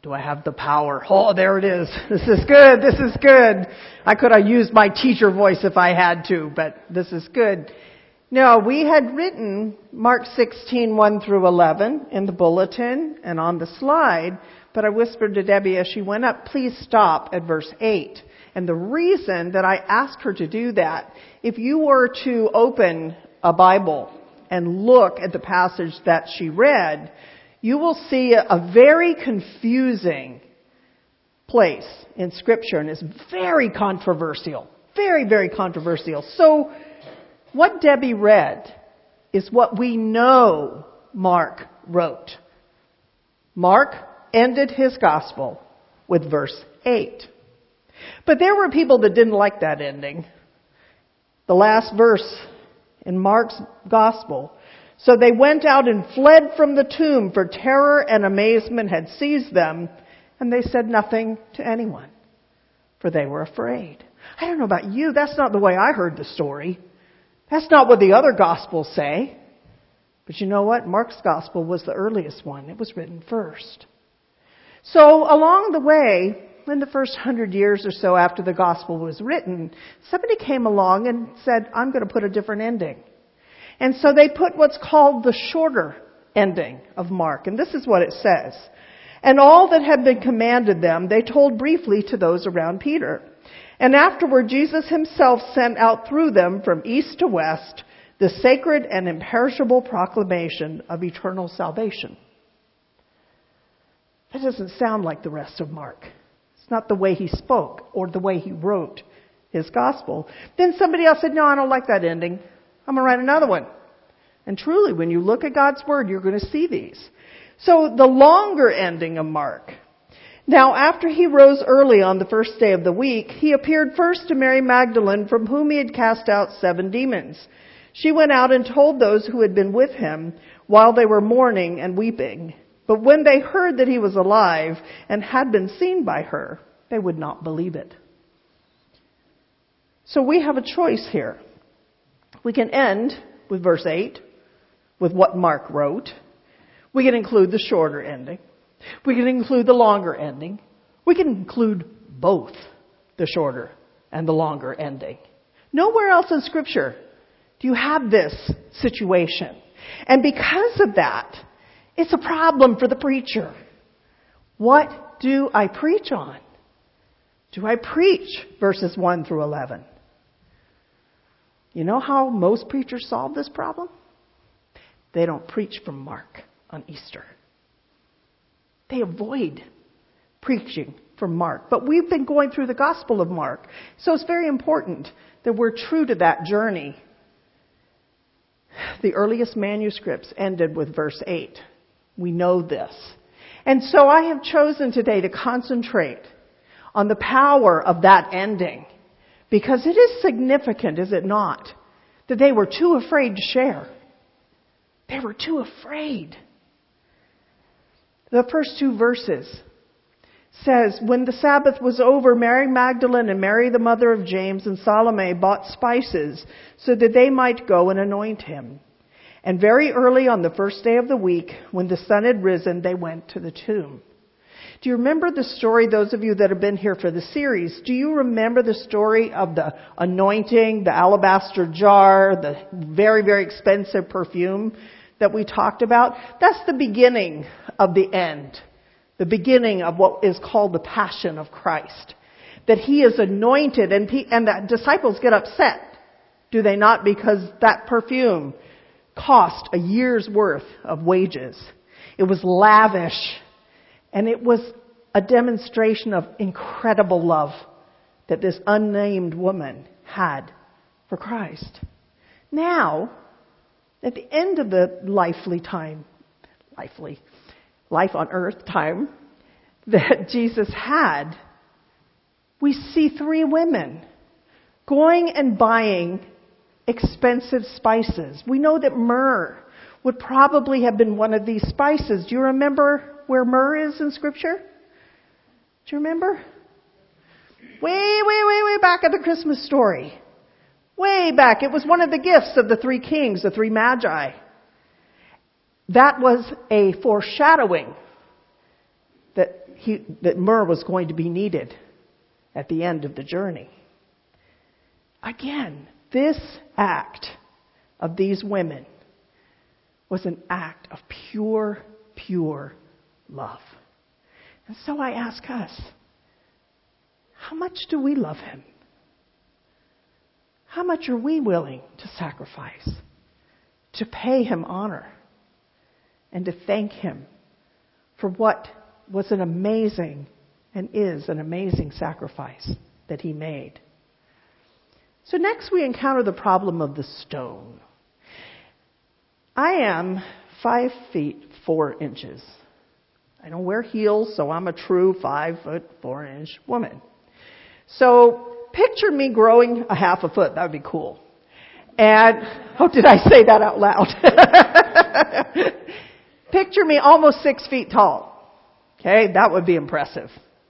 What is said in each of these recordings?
Do I have the power? Oh, there it is. This is good. This is good. I could have used my teacher voice if I had to, but this is good. No, we had written Mark 16:1 through 11 in the bulletin and on the slide, but I whispered to Debbie as she went up, please stop at verse 8. And the reason that I asked her to do that, if you were to open a Bible and look at the passage that she read, you will see a very confusing place in Scripture, and it's very controversial. Very, very controversial. So, what Debbie read is what we know Mark wrote. Mark ended his gospel with verse 8. But there were people that didn't like that ending. The last verse in Mark's gospel. So they went out and fled from the tomb, for terror and amazement had seized them, and they said nothing to anyone, for they were afraid. I don't know about you, that's not the way I heard the story. That's not what the other Gospels say. But you know what? Mark's Gospel was the earliest one. It was written first. So along the way, in the first 100 years or so after the Gospel was written, somebody came along and said, I'm going to put a different ending. And so they put what's called the shorter ending of Mark. And this is what it says. And all that had been commanded them, they told briefly to those around Peter. And afterward, Jesus himself sent out through them from east to west the sacred and imperishable proclamation of eternal salvation. That doesn't sound like the rest of Mark. It's not the way he spoke or the way he wrote his gospel. Then somebody else said, no, I don't like that ending. I'm going to write another one. And truly, when you look at God's Word, you're going to see these. So the longer ending of Mark. Now, after he rose early on the first day of the week, he appeared first to Mary Magdalene, from whom he had cast out 7 demons. She went out and told those who had been with him while they were mourning and weeping. But when they heard that he was alive and had been seen by her, they would not believe it. So we have a choice here. We can end with verse 8, with what Mark wrote. We can include the shorter ending. We can include the longer ending. We can include both the shorter and the longer ending. Nowhere else in Scripture do you have this situation. And because of that, it's a problem for the preacher. What do I preach on? Do I preach verses 1 through 11? You know how most preachers solve this problem? They don't preach from Mark on Easter. They avoid preaching from Mark. But we've been going through the Gospel of Mark. So it's very important that we're true to that journey. The earliest manuscripts ended with verse 8. We know this. And so I have chosen today to concentrate on the power of that ending. Because it is significant, is it not, that they were too afraid to share. They were too afraid. The first 2 verses says, when the Sabbath was over, Mary Magdalene and Mary the mother of James and Salome bought spices so that they might go and anoint him. And very early on the first day of the week, when the sun had risen, they went to the tomb. Do you remember the story, those of you that have been here for the series, do you remember the story of the anointing, the alabaster jar, the very, very expensive perfume that we talked about? That's the beginning of the end. The beginning of what is called the Passion of Christ. That he is anointed and the disciples get upset, do they not? Because that perfume cost a year's worth of wages. It was lavish. And it was a demonstration of incredible love that this unnamed woman had for Christ. Now, at the end of the life on earth time that Jesus had, we see 3 women going and buying expensive spices. We know that myrrh would probably have been one of these spices. Do you remember where myrrh is in Scripture? Do you remember? Way back at the Christmas story. Way back. It was one of the gifts of the 3 kings, the 3 magi. That was a foreshadowing that that myrrh was going to be needed at the end of the journey. Again, this act of these women was an act of pure, pure love. And so I ask us, how much do we love him? How much are we willing to sacrifice, to pay him honor, and to thank him for what was an amazing and is an amazing sacrifice that he made? So next we encounter the problem of the stone. I am 5 feet 4 inches. I don't wear heels, so I'm a true 5 foot 4 inch woman. So picture me growing a half a foot. That would be cool. And, oh, did I say that out loud? Picture me almost 6 feet tall. Okay, that would be impressive.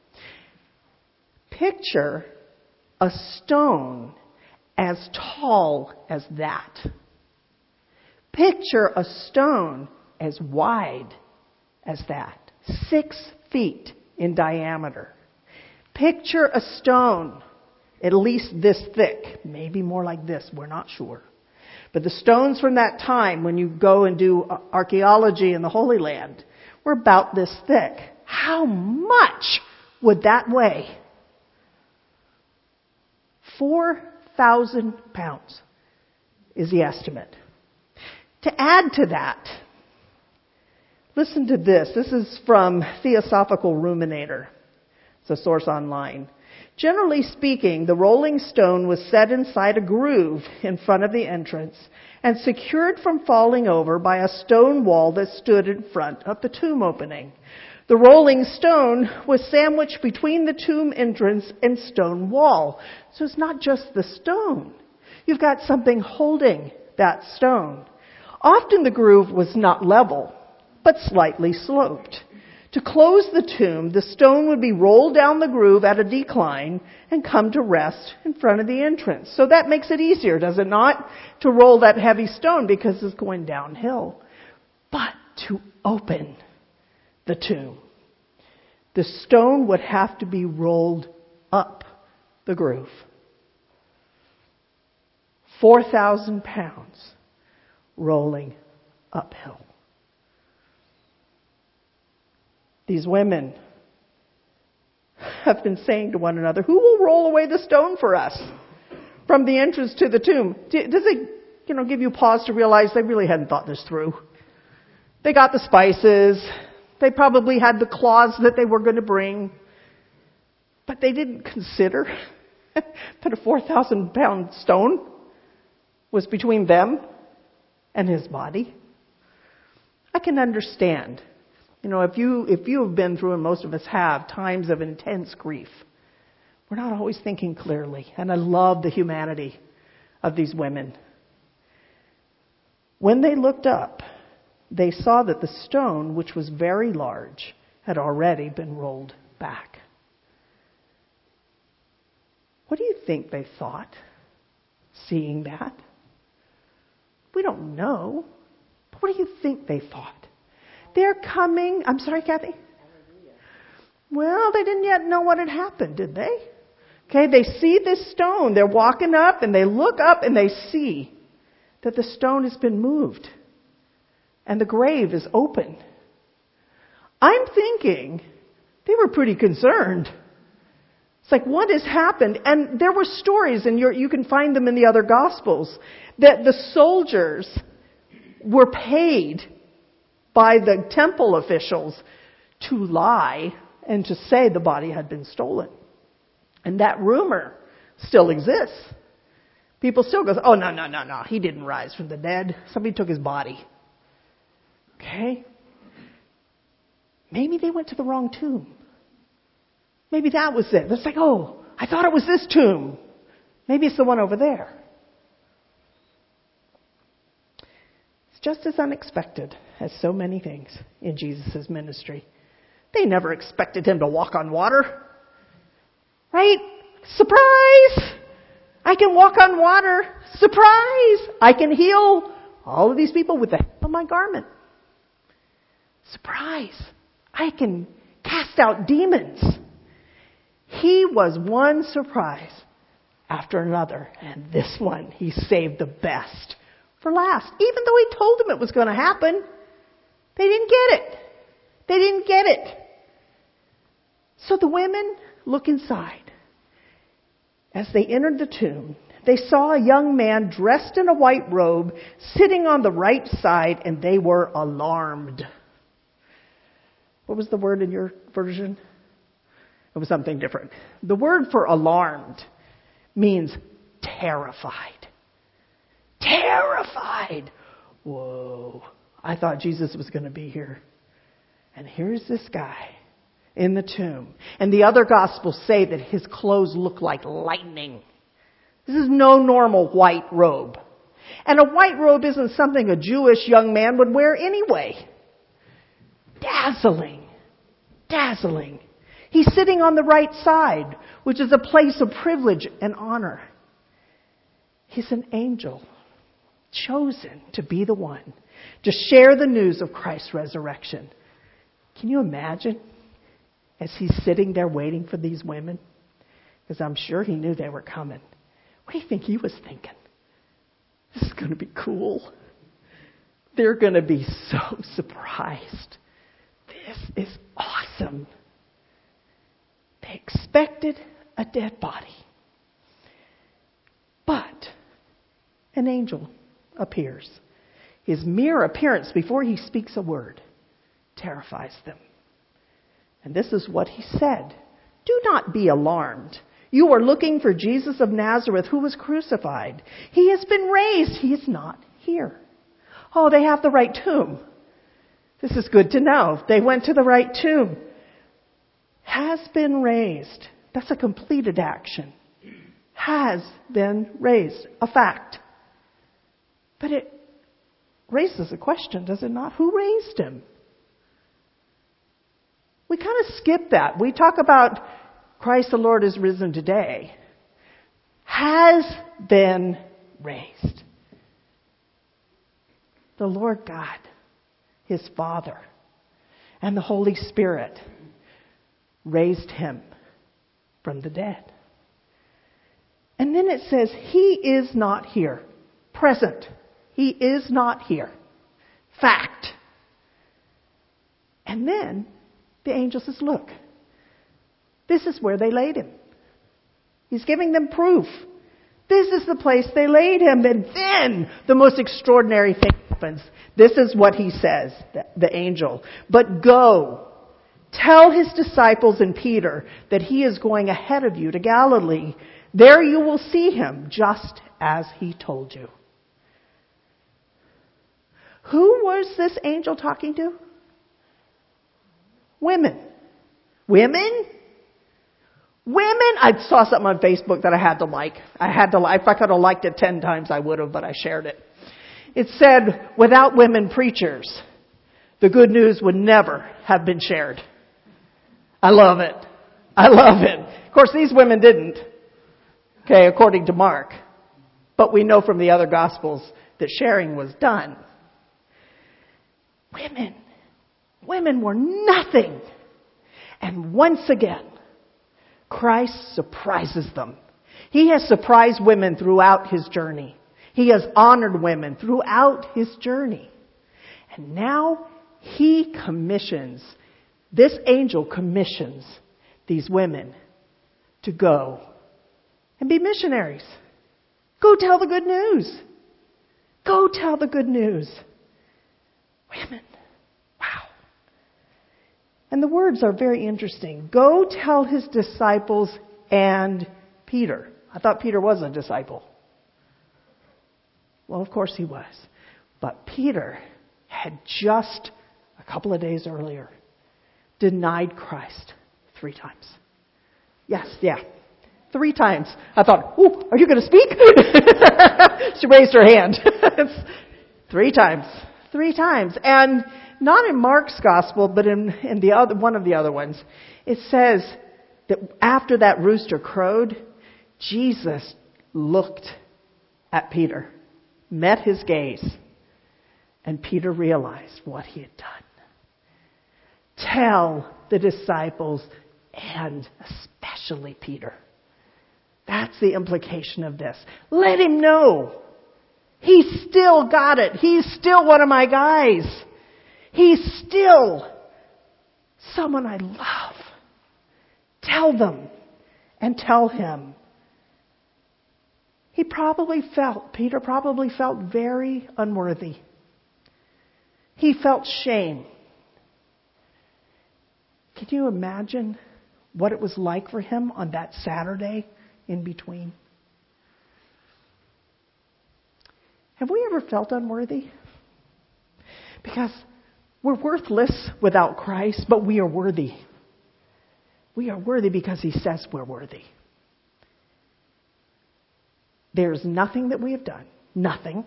Picture a stone as tall as that. Picture a stone as wide as that. 6 feet in diameter. Picture a stone at least this thick, maybe more like this, we're not sure. But the stones from that time, when you go and do archaeology in the Holy Land, were about this thick. How much would that weigh? 4,000 pounds is the estimate. To add to that, listen to this. This is from Theosophical Ruminator. It's a source online. Generally speaking, the rolling stone was set inside a groove in front of the entrance and secured from falling over by a stone wall that stood in front of the tomb opening. The rolling stone was sandwiched between the tomb entrance and stone wall. So it's not just the stone. You've got something holding that stone. Often the groove was not level, but slightly sloped. To close the tomb, the stone would be rolled down the groove at a decline and come to rest in front of the entrance. So that makes it easier, does it not, to roll that heavy stone because it's going downhill. But to open the tomb, the stone would have to be rolled up the groove. 4,000 pounds rolling uphill. These women have been saying to one another, who will roll away the stone for us from the entrance to the tomb? Does it, give you pause to realize they really hadn't thought this through? They got the spices. They probably had the cloths that they were going to bring. But they didn't consider that a 4,000 pound stone was between them and his body. I can understand. If you have been through, and most of us have, times of intense grief, we're not always thinking clearly. And I love the humanity of these women. When they looked up, they saw that the stone, which was very large, had already been rolled back. What do you think they thought, seeing that? We don't know. But what do you think they thought? They're coming. I'm sorry, Kathy? Well, they didn't yet know what had happened, did they? Okay, they see this stone. They're walking up and they look up and they see that the stone has been moved and the grave is open. I'm thinking they were pretty concerned. It's like, what has happened? And there were stories, and you can find them in the other Gospels, that the soldiers were paid by the temple officials to lie and to say the body had been stolen. And that rumor still exists. People still go, oh, no, he didn't rise from the dead. Somebody took his body. Okay? Maybe they went to the wrong tomb. Maybe that was it. It's like, oh, I thought it was this tomb. Maybe it's the one over there. It's just as unexpected as so many things in Jesus' ministry. They never expected him to walk on water. Right? Surprise! I can walk on water. Surprise! I can heal all of these people with the hem of my garment. Surprise! I can cast out demons. He was one surprise after another, and this one he saved the best for last. Even though he told them it was going to happen, they didn't get it. They didn't get it. So the women look inside. As they entered the tomb, they saw a young man dressed in a white robe sitting on the right side, and they were alarmed. What was the word in your version? It was something different. The word for alarmed means terrified. Terrified. Whoa. I thought Jesus was going to be here. And here's this guy in the tomb. And the other Gospels say that his clothes look like lightning. This is no normal white robe. And a white robe isn't something a Jewish young man would wear anyway. Dazzling. Dazzling. He's sitting on the right side, which is a place of privilege and honor. He's an angel, chosen to be the one to share the news of Christ's resurrection. Can you imagine as he's sitting there waiting for these women? Because I'm sure he knew they were coming. What do you think he was thinking? This is going to be cool. They're going to be so surprised. This is awesome. They expected a dead body. But an angel appears. His mere appearance before he speaks a word terrifies them. And this is what he said. Do not be alarmed. You are looking for Jesus of Nazareth who was crucified. He has been raised. He is not here. Oh, they have the right tomb. This is good to know. They went to the right tomb. Has been raised. That's a completed action. Has been raised. A fact. But it raises a question, does it not? Who raised him? We kind of skip that. We talk about Christ the Lord is risen today. Has been raised. The Lord God, His Father, and the Holy Spirit raised him from the dead. And then it says, He is not here. Present. He is not here. Fact. And then the angel says, look, this is where they laid him. He's giving them proof. This is the place they laid him. And then the most extraordinary thing happens. This is what he says, the angel. But go, tell his disciples and Peter that he is going ahead of you to Galilee. There you will see him, just as he told you. Who was this angel talking to? Women. Women? Women? I saw something on Facebook that I had to like. If I could have liked it 10 times, I would have, but I shared it. It said, without women preachers, the good news would never have been shared. I love it. I love it. Of course, these women didn't. Okay, according to Mark. But we know from the other Gospels that sharing was done. Women were nothing. And once again, Christ surprises them. He has surprised women throughout his journey. He has honored women throughout his journey. And now this angel commissions these women to go and be missionaries. Go tell the good news. Go tell the good news. Women. Wow. And the words are very interesting. Go tell his disciples and Peter. I thought Peter was a disciple. Well, of course he was. But Peter had just a couple of days earlier denied Christ 3 times. Yes, 3 times. I thought, are you going to speak? She raised her hand. 3 times. 3 times. And not in Mark's gospel, but in the other one of the other ones, it says that after that rooster crowed, Jesus looked at Peter, met his gaze, and Peter realized what he had done. Tell the disciples, and especially Peter. That's the implication of this. Let him know. He's still got it. He's still one of my guys. He's still someone I love. Tell them and tell him. Peter probably felt very unworthy. He felt shame. Can you imagine what it was like for him on that Saturday in between? Have we ever felt unworthy? Because we're worthless without Christ, but we are worthy. We are worthy because he says we're worthy. There's nothing that we have done, nothing,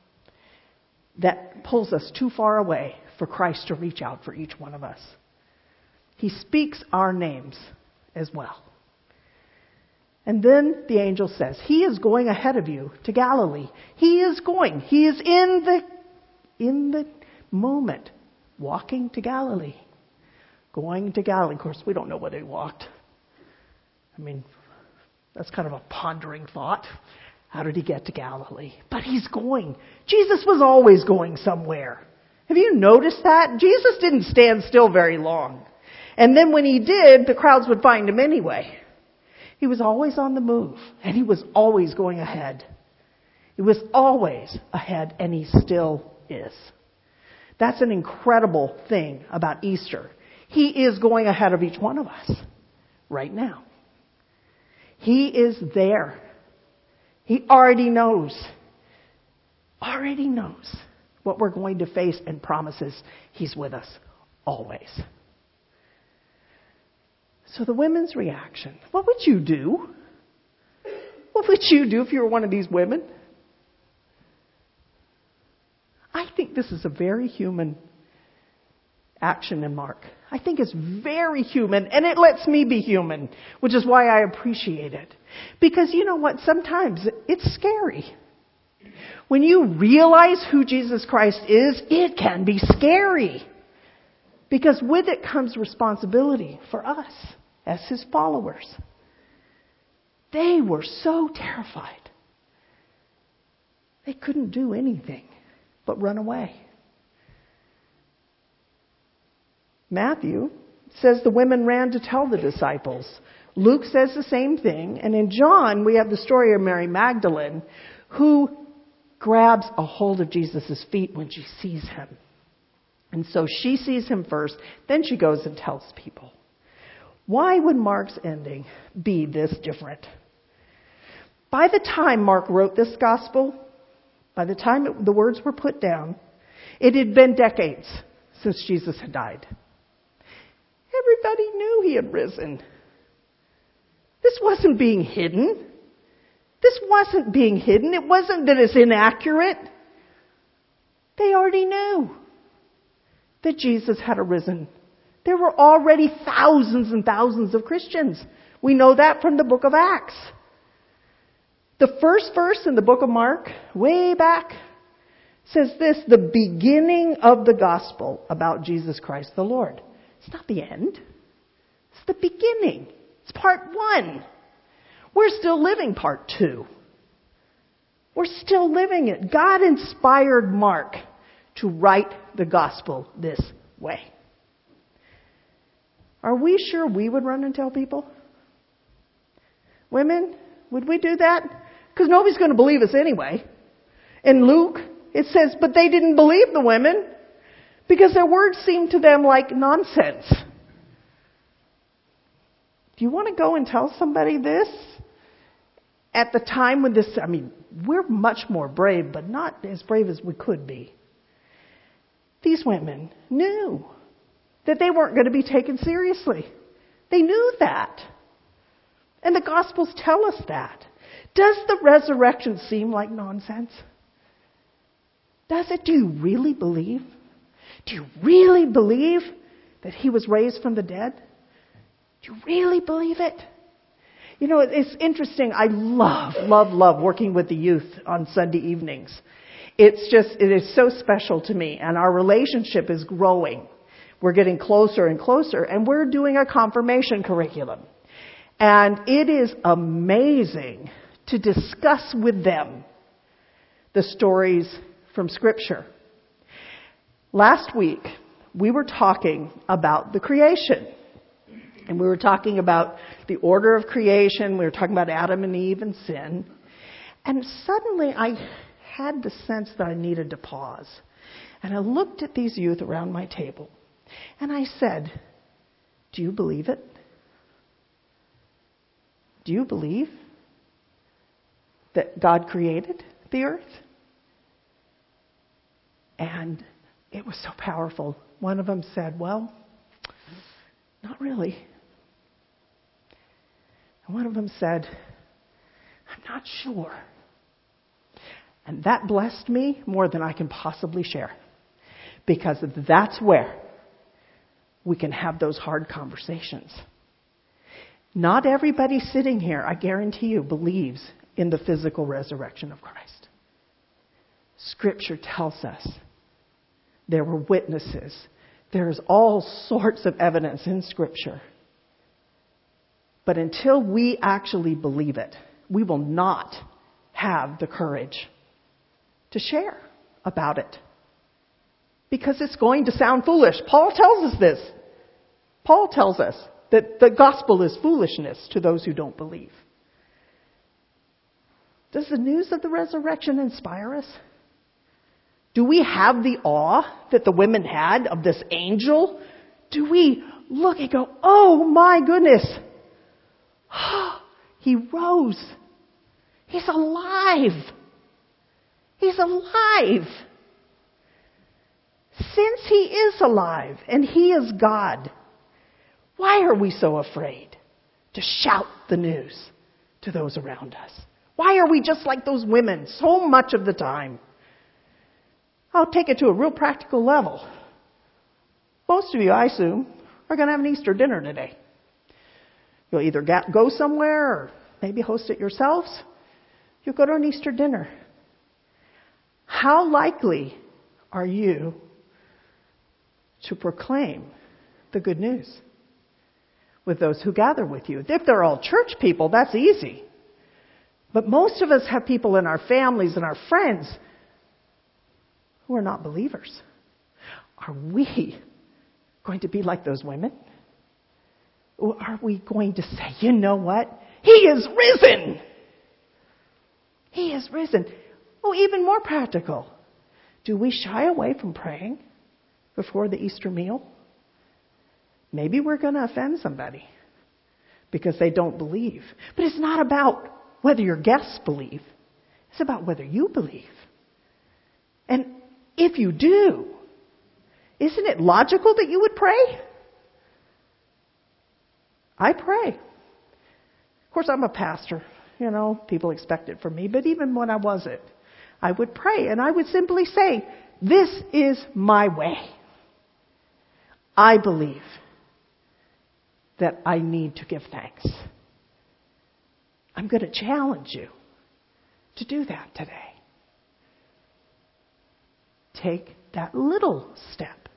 that pulls us too far away for Christ to reach out for each one of us. He speaks our names as well. And then the angel says, he is going ahead of you to Galilee. He is going. He is in the moment walking to Galilee. Going to Galilee. Of course, we don't know whether he walked. I mean, that's kind of a pondering thought. How did he get to Galilee? But he's going. Jesus was always going somewhere. Have you noticed that? Jesus didn't stand still very long. And then when he did, the crowds would find him anyway. He was always on the move, and he was always going ahead. He was always ahead, and he still is. That's an incredible thing about Easter. He is going ahead of each one of us right now. He is there. He already knows what we're going to face and promises he's with us always. So the women's reaction. What would you do? What would you do if you were one of these women? I think this is a very human action in Mark. I think it's very human, and it lets me be human, which is why I appreciate it. Because you know what? Sometimes it's scary. When you realize who Jesus Christ is, it can be scary. Because with it comes responsibility for us as his followers. They were so terrified. They couldn't do anything but run away. Matthew says the women ran to tell the disciples. Luke says the same thing. And in John, we have the story of Mary Magdalene, who grabs a hold of Jesus' feet when she sees him. And so she sees him first, then she goes and tells people. Why would Mark's ending be this different? By the time Mark wrote this gospel, by the time the words were put down, it had been decades since Jesus had died. Everybody knew he had risen. This wasn't being hidden. It wasn't that it's inaccurate. They already knew that Jesus had arisen. There were already thousands and thousands of Christians. We know that from the book of Acts. The first verse in the book of Mark, way back, says this, the beginning of the gospel about Jesus Christ the Lord. It's not the end. It's the beginning. It's part 1. We're still living part 2. We're still living it. God inspired Mark to write the gospel this way. Are we sure we would run and tell people? Women, would we do that? Because nobody's going to believe us anyway. In Luke, it says, but they didn't believe the women because their words seemed to them like nonsense. Do you want to go and tell somebody this? At the time when we're much more brave, but not as brave as we could be. These women knew that they weren't going to be taken seriously. They knew that. And the Gospels tell us that. Does the resurrection seem like nonsense? Does it? Do you really believe? Do you really believe that he was raised from the dead? Do you really believe it? You know, it's interesting. I love working with the youth on Sunday evenings. It is so special to me, and our relationship is growing. We're getting closer and closer, and we're doing a confirmation curriculum. And it is amazing to discuss with them the stories from Scripture. Last week, we were talking about the creation. And we were talking about the order of creation. We were talking about Adam and Eve and sin. And suddenly I had the sense that I needed to pause. And I looked at these youth around my table. And I said, do you believe it? Do you believe that God created the earth? And it was so powerful. One of them said, well, not really. And one of them said, I'm not sure. And that blessed me more than I can possibly share. Because that's where we can have those hard conversations. Not everybody sitting here, I guarantee you, believes in the physical resurrection of Christ. Scripture tells us there were witnesses. There's all sorts of evidence in Scripture. But until we actually believe it, we will not have the courage to share about it. Because it's going to sound foolish. Paul tells us this. Paul tells us that the gospel is foolishness to those who don't believe. Does the news of the resurrection inspire us? Do we have the awe that the women had of this angel? Do we look and go, oh my goodness, he rose. He's alive. He's alive. Since he is alive and he is God, why are we so afraid to shout the news to those around us? Why are we just like those women so much of the time? I'll take it to a real practical level. Most of you, I assume, are going to have an Easter dinner today. You'll either go somewhere or maybe host it yourselves. You'll go to an Easter dinner. How likely are you to proclaim the good news with those who gather with you? If they're all church people, that's easy. But most of us have people in our families and our friends who are not believers. Are we going to be like those women? Or are we going to say, you know what? He is risen! He is risen. Oh, even more practical. Do we shy away from praying before the Easter meal? Maybe we're going to offend somebody because they don't believe. But it's not about whether your guests believe. It's about whether you believe. And if you do, isn't it logical that you would pray? I pray. Of course, I'm a pastor. You know, people expect it from me. But even when I wasn't, I would pray. And I would simply say, this is my way. I believe that I need to give thanks. I'm going to challenge you to do that today. Take that little step.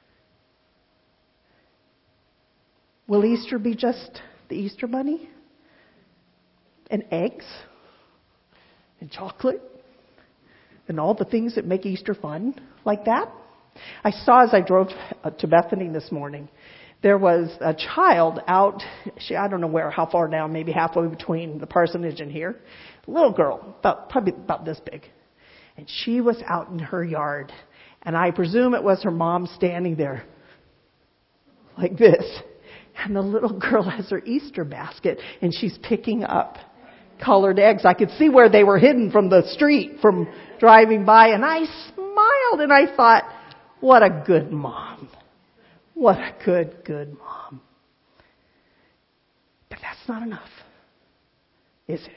Will Easter be just the Easter bunny? And eggs? And chocolate? And all the things that make Easter fun like that? I saw as I drove to Bethany this morning, there was a child out, I don't know where, how far down, maybe halfway between the parsonage and here. A little girl, probably about this big. And she was out in her yard. And I presume it was her mom standing there like this. And the little girl has her Easter basket and she's picking up colored eggs. I could see where they were hidden from the street from driving by. And I smiled and I thought, what a good mom. What a good mom. But that's not enough, is it?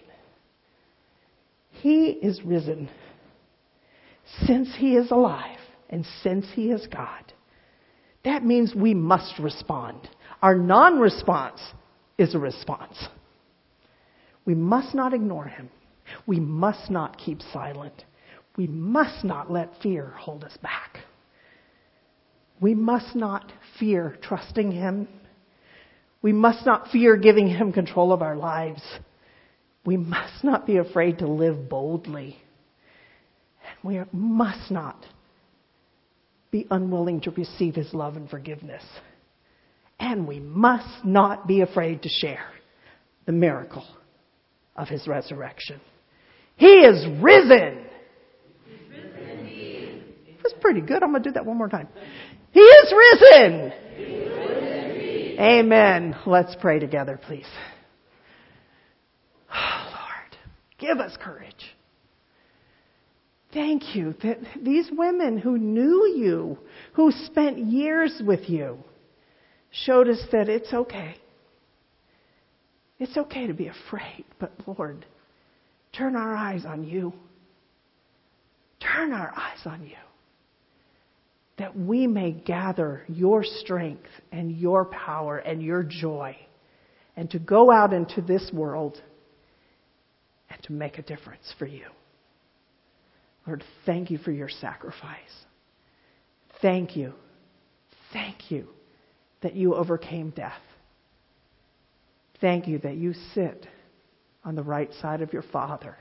He is risen. Since he is alive and since he is God, that means we must respond. Our non-response is a response. We must not ignore him. We must not keep silent. We must not let fear hold us back. We must not fear trusting Him. We must not fear giving Him control of our lives. We must not be afraid to live boldly. We must not be unwilling to receive His love and forgiveness. And we must not be afraid to share the miracle of His resurrection. He is risen. That's pretty good. I'm going to do that one more time. He is risen. Amen. Let's pray together, please. Oh, Lord, give us courage. Thank you that these women who knew you, who spent years with you, showed us that it's okay. It's okay to be afraid, but Lord, turn our eyes on you. Turn our eyes on you. That we may gather your strength and your power and your joy and to go out into this world and to make a difference for you. Lord, thank you for your sacrifice. Thank you. Thank you that you overcame death. Thank you that you sit on the right side of your Father.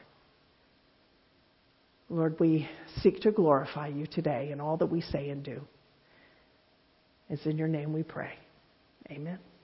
Lord, we seek to glorify you today in all that we say and do. It's in your name we pray. Amen.